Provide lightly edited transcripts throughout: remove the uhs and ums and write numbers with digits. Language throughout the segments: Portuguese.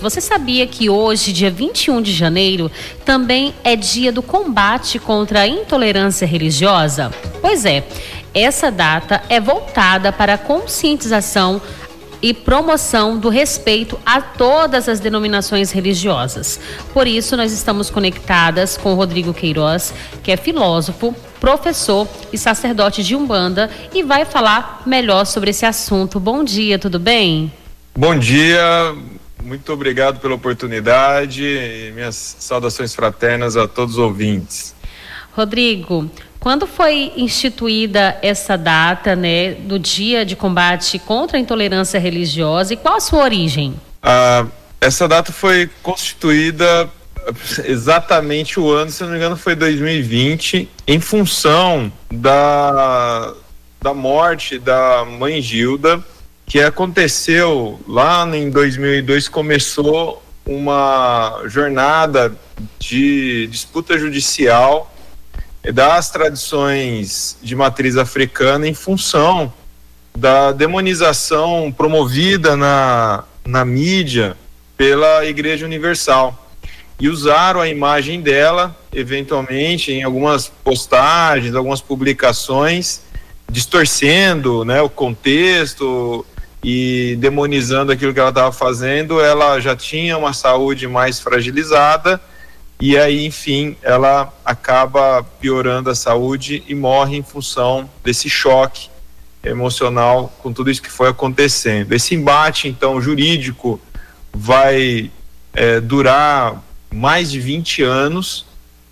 Você sabia que hoje, dia 21 de janeiro, também é dia do combate contra a intolerância religiosa? Pois é, essa data é voltada para a conscientização e promoção do respeito a todas as denominações religiosas. Por isso, nós estamos conectadas com o Rodrigo Queiroz, que é filósofo, professor e sacerdote de Umbanda, e vai falar melhor sobre esse assunto. Bom dia, tudo bem? Bom dia. Muito obrigado pela oportunidade e minhas saudações fraternas a todos os ouvintes. Rodrigo, quando foi instituída essa data, do Dia de Combate contra a Intolerância Religiosa, e qual a sua origem? Essa data foi constituída exatamente o ano, se não me engano, foi 2020, em função da morte da mãe Gilda, que aconteceu lá em 2002. Começou uma jornada de disputa judicial das tradições de matriz africana em função da demonização promovida na mídia pela Igreja Universal, e usaram a imagem dela, eventualmente, em algumas postagens, algumas publicações, distorcendo, o contexto e demonizando aquilo que ela estava fazendo. Ela já tinha uma saúde mais fragilizada e aí, enfim, ela acaba piorando a saúde e morre em função desse choque emocional com tudo isso que foi acontecendo. Esse embate, então, jurídico vai durar mais de 20 anos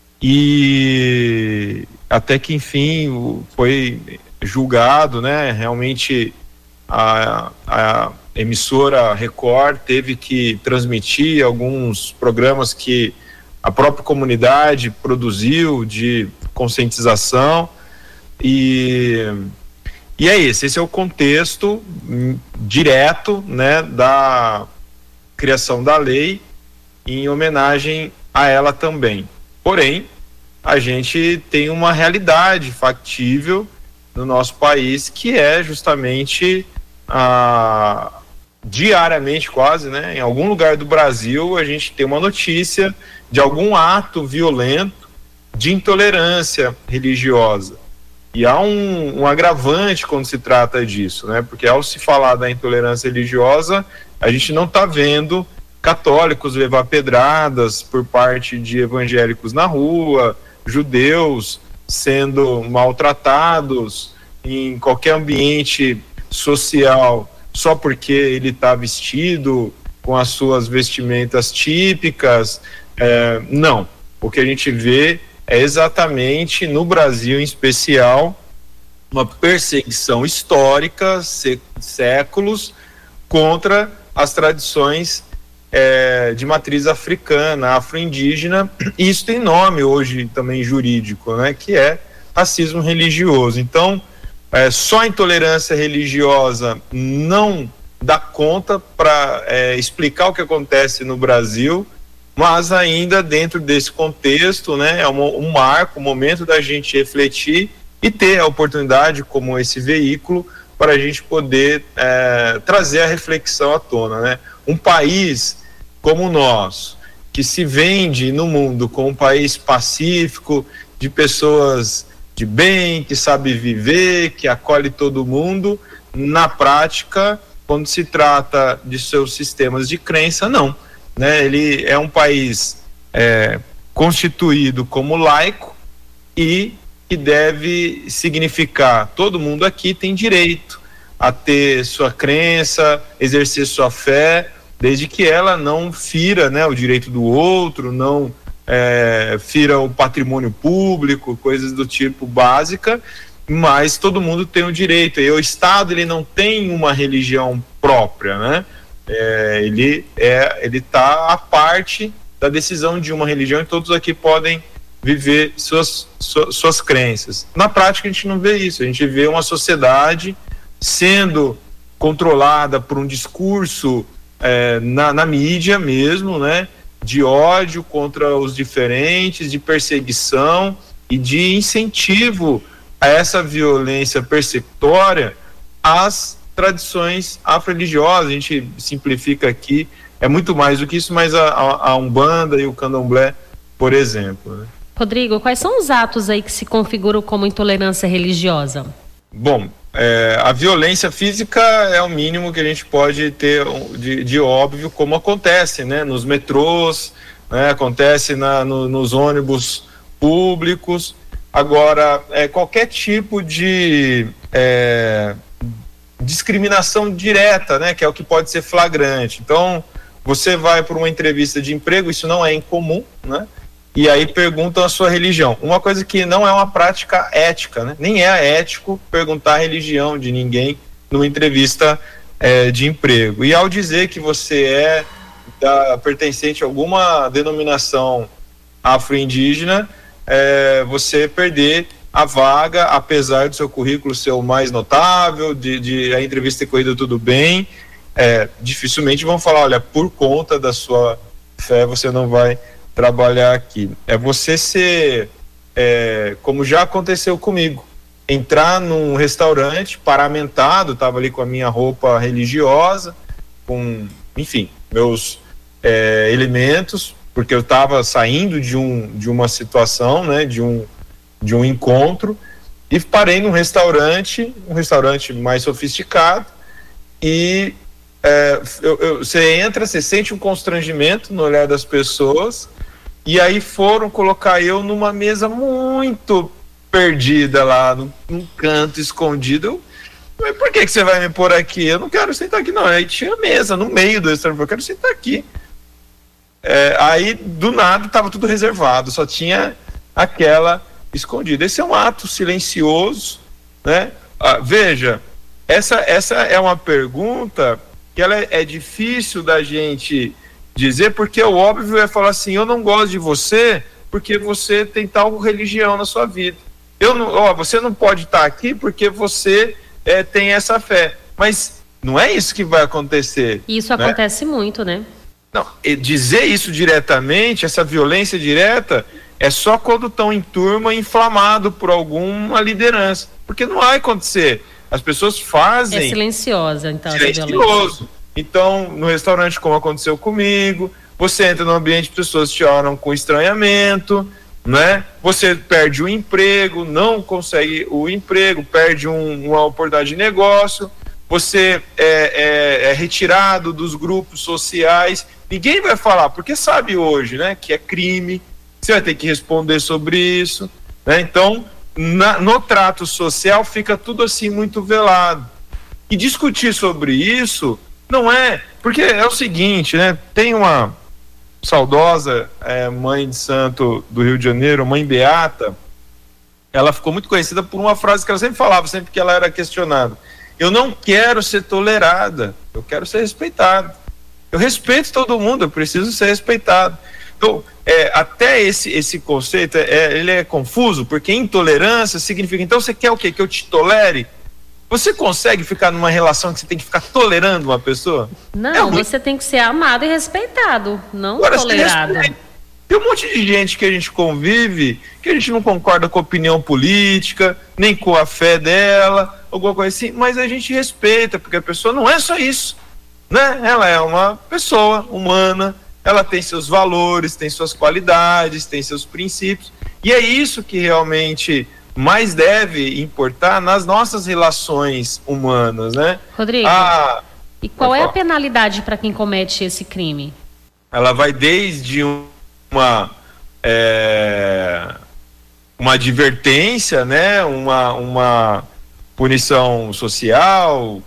e até que, enfim, foi julgado, realmente a emissora Record teve que transmitir alguns programas que a própria comunidade produziu de conscientização, e esse é o contexto direto, da criação da lei, em homenagem a ela também. Porém, a gente tem uma realidade factível no nosso país, que é justamente diariamente quase, em algum lugar do Brasil a gente tem uma notícia de algum ato violento de intolerância religiosa. E há um agravante quando se trata disso, porque ao se falar da intolerância religiosa, a gente não está vendo católicos levar pedradas por parte de evangélicos na rua, judeus sendo maltratados em qualquer ambiente social só porque ele está vestido com as suas vestimentas típicas. Não. O que a gente vê é exatamente, no Brasil em especial, uma perseguição histórica, séculos, contra as tradições de matriz africana, afro-indígena. E isso tem nome hoje também jurídico, que é racismo religioso. Então, só a intolerância religiosa não dá conta para explicar o que acontece no Brasil, mas ainda dentro desse contexto, é um marco, um momento da gente refletir e ter a oportunidade, como esse veículo, para a gente poder trazer a reflexão à tona. Um país como o nosso, que se vende no mundo como um país pacífico, de pessoas de bem, que sabe viver, que acolhe todo mundo, na prática, quando se trata de seus sistemas de crença, não. Ele é um país constituído como laico e que deve significar: todo mundo aqui tem direito a ter sua crença, exercer sua fé, desde que ela não fira o direito do outro, não fira o patrimônio público, coisas do tipo básica, mas todo mundo tem o direito. E o Estado, ele não tem uma religião própria, ele está à parte da decisão de uma religião, e todos aqui podem viver suas crenças. Na prática, a gente não vê isso. A gente vê uma sociedade sendo controlada por um discurso na mídia mesmo, de ódio contra os diferentes, de perseguição e de incentivo a essa violência persecutória às tradições afro-religiosas. A gente simplifica aqui é muito mais do que isso, mas a Umbanda e o Candomblé, por exemplo, né? Rodrigo, quais são os atos aí que se configuram como intolerância religiosa? Bom, a violência física é o mínimo que a gente pode ter de óbvio, como acontece, né, nos metrôs, né, acontece nos ônibus públicos. Agora, qualquer tipo de discriminação direta, né, que é o que pode ser flagrante. Então, você vai para uma entrevista de emprego, isso não é incomum, né? E aí perguntam a sua religião. Uma coisa que não é uma prática ética, né? Nem é ético perguntar a religião de ninguém numa entrevista de emprego. E ao dizer que você pertencente a alguma denominação afro-indígena, você perder a vaga, apesar do seu currículo ser o mais notável, de a entrevista ter corrido tudo bem, dificilmente vão falar, olha, por conta da sua fé você não vai trabalhar aqui. É você ser, como já aconteceu comigo, entrar num restaurante paramentado, estava ali com a minha roupa religiosa, com, enfim, meus elementos, porque eu estava saindo de uma situação, né, de um encontro, e parei num restaurante, mais sofisticado, e você entra, você sente um constrangimento no olhar das pessoas, e aí foram colocar eu numa mesa muito perdida lá, num canto escondido. Mas por que você vai me pôr aqui? Eu não quero sentar aqui, não. Aí tinha mesa no meio do restaurante, eu quero sentar aqui. Aí, do nada, estava tudo reservado, só tinha aquela escondida. Esse é um ato silencioso, né? Veja, essa é uma pergunta que ela é difícil da gente dizer, porque o óbvio é falar assim, eu não gosto de você porque você tem tal religião na sua vida. Você não pode estar aqui porque você tem essa fé. Mas não é isso que vai acontecer. Isso acontece muito, né? Não, dizer isso diretamente, essa violência direta, é só quando estão em turma inflamado por alguma liderança. Porque não vai acontecer. As pessoas fazem... É silenciosa, então. Silencioso. Então, no restaurante, como aconteceu comigo, você entra no ambiente, pessoas te olham com estranhamento, né? Você perde o emprego, não consegue o emprego, perde uma oportunidade de negócio, você é retirado dos grupos sociais. Ninguém vai falar, porque sabe hoje, né, que é crime, você vai ter que responder sobre isso, né? Então, no trato social fica tudo assim muito velado. E discutir sobre isso não porque é o seguinte, né? Tem uma saudosa mãe de santo do Rio de Janeiro, mãe Beata, ela ficou muito conhecida por uma frase que ela sempre falava, sempre que ela era questionada: eu não quero ser tolerada, eu quero ser respeitada. Eu respeito todo mundo, eu preciso ser respeitado. Então, até esse conceito, ele é confuso, porque intolerância significa, então você quer o quê? Que eu te tolere? Você consegue ficar numa relação que você tem que ficar tolerando uma pessoa? Não, você tem que ser amado e respeitado, não agora, tolerado. Tem um monte de gente que a gente convive, que a gente não concorda com a opinião política, nem com a fé dela, alguma coisa assim, mas a gente respeita, porque a pessoa não é só isso, né? Ela é uma pessoa humana, ela tem seus valores, tem suas qualidades, tem seus princípios, e é isso que realmente mais deve importar nas nossas relações humanas, né? Rodrigo, e qual é a penalidade para quem comete esse crime? Ela vai desde uma advertência, né? Uma punição social,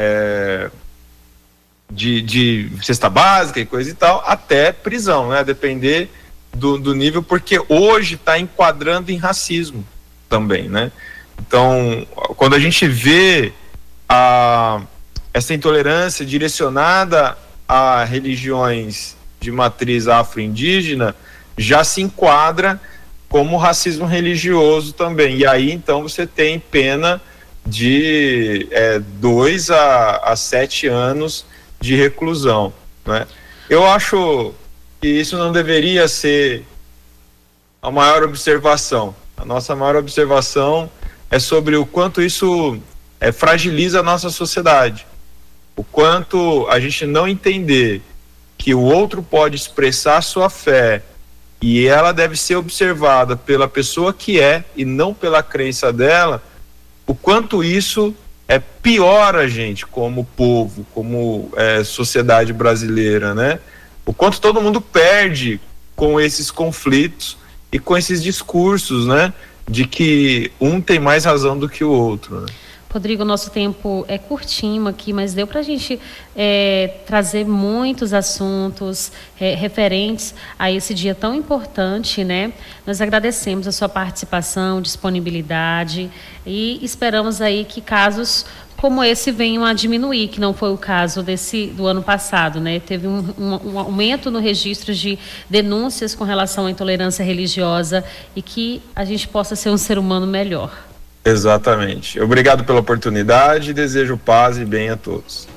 de cesta básica e coisa e tal, até prisão, né? Depender do nível, porque hoje está enquadrando em racismo também, né? Então, quando a gente vê essa intolerância direcionada a religiões de matriz afro-indígena, já se enquadra como racismo religioso também. E aí, então, você tem pena de 2 a 7 anos de reclusão, né? Eu acho que isso não deveria ser a maior observação. A nossa maior observação é sobre o quanto isso fragiliza a nossa sociedade. O quanto a gente não entender que o outro pode expressar sua fé e ela deve ser observada pela pessoa que é e não pela crença dela, o quanto isso piora a gente como povo, como sociedade brasileira, né? O quanto todo mundo perde com esses conflitos e com esses discursos, né? De que um tem mais razão do que o outro, né? Rodrigo, nosso tempo é curtinho aqui, mas deu para a gente trazer muitos assuntos referentes a esse dia tão importante, né? Nós agradecemos a sua participação, disponibilidade e esperamos aí que casos como esse venham a diminuir, que não foi o caso do ano passado, né? Teve um aumento no registro de denúncias com relação à intolerância religiosa e que a gente possa ser um ser humano melhor. Exatamente. Obrigado pela oportunidade e desejo paz e bem a todos.